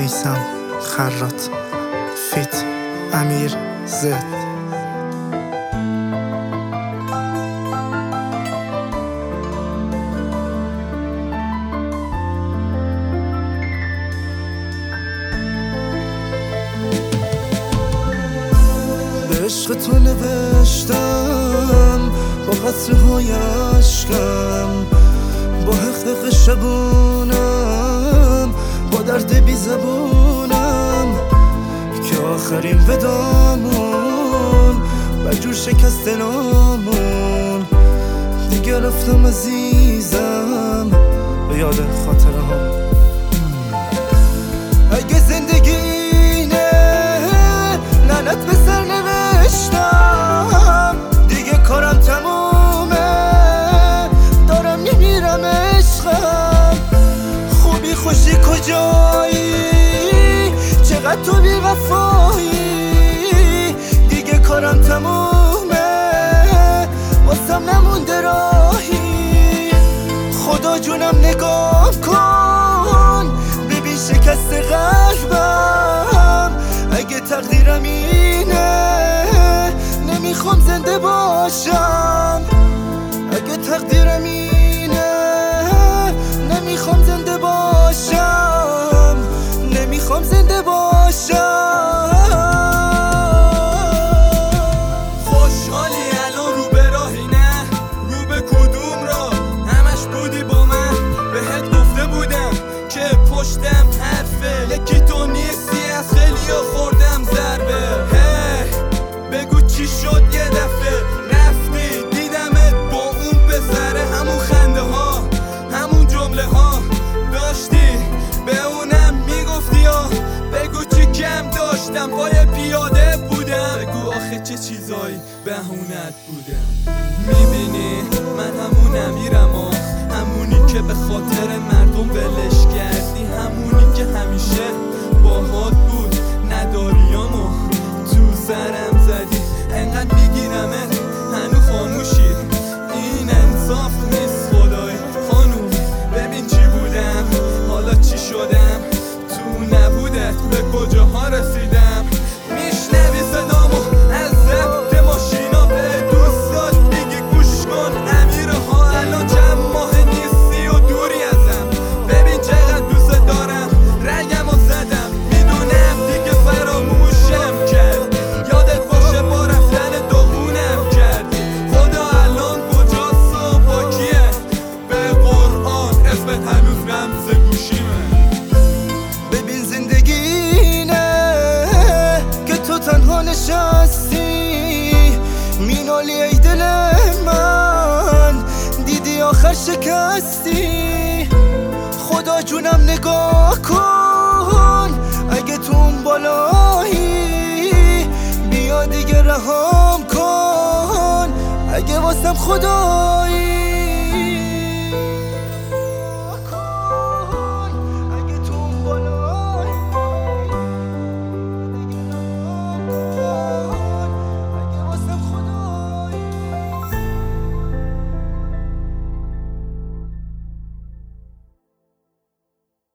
میسم خرات فیت امیر زد. به عشق تو نوشتم با قطره‌های اشکم، با حقق شبونم، با درد بی زبونم که آخرین ودامون بجور شکست نامون. دیگه رفتم عزیزم به یاد خاطره هم. اگه زندگی لعنت به سر نوشتم، دیگه کارم تمومه، دارم میمیرم عشقم. خوبی خوشی کجایی، چقدر تو بی وفایی، دیگه کارم تمومه، واسم نمونده راهی. خدا جونم نگاه کن، ببین شکست قلبم. اگه تقدیرم اینه نمیخوام زنده باشم، اگه تقدیرم اینه نمیخوام زنده باشم، نمیخوام زنده باشم. خوشحالی الان رو به راهی نه، رو به کدوم راه؟ همش بودی با من، بهت گفته بودم که پشتم حرفه، یکی تو نیستی از خیلی خوردم ضربه. هی بگو چی شد یه دفعه رفتی، دیدمت با اون پسره، همون خنده ها همون جمله ها داشتی، به اونم میگفتی ها. بگو چی کم داشتم، پای پیاده بودم، بگو آخه چه چیزایی بهونت بودم. میبینی من همون امیرم ها، همونی که به خاطر مردم ولش کردی، همونی که همیشه باهات بود، نداریامو تو سرم زدی. انقدر میگیرمت هنو خاموشی، این انصاف نیست خدای خانوم. ببین چی بودم حالا چی شدم، تو نبودت به کجاها رسیدم. میشنوی صدامو از ضبط ماشینا، به دوستات میگی گوش کن امیرها، الان چند ماه نیستی و دوری ازم. ببین چقدر دوست دارم، رگمو زدم، میدونم دیگه فراموشم کرد، یادت باشه با رفتن داغونم کردی. خدا الان کجاست و با کیه، به قرآن اسمت هنوز رمز گوشیمه. ببین زندگی اینه که تو تنها نشستی، مینالی ای دل من، دیدی آخر شکستی. خدا جونم نگاه کن، اگه تو اون بالایی بیا دیگه رهام کن، اگه واسم خدایی.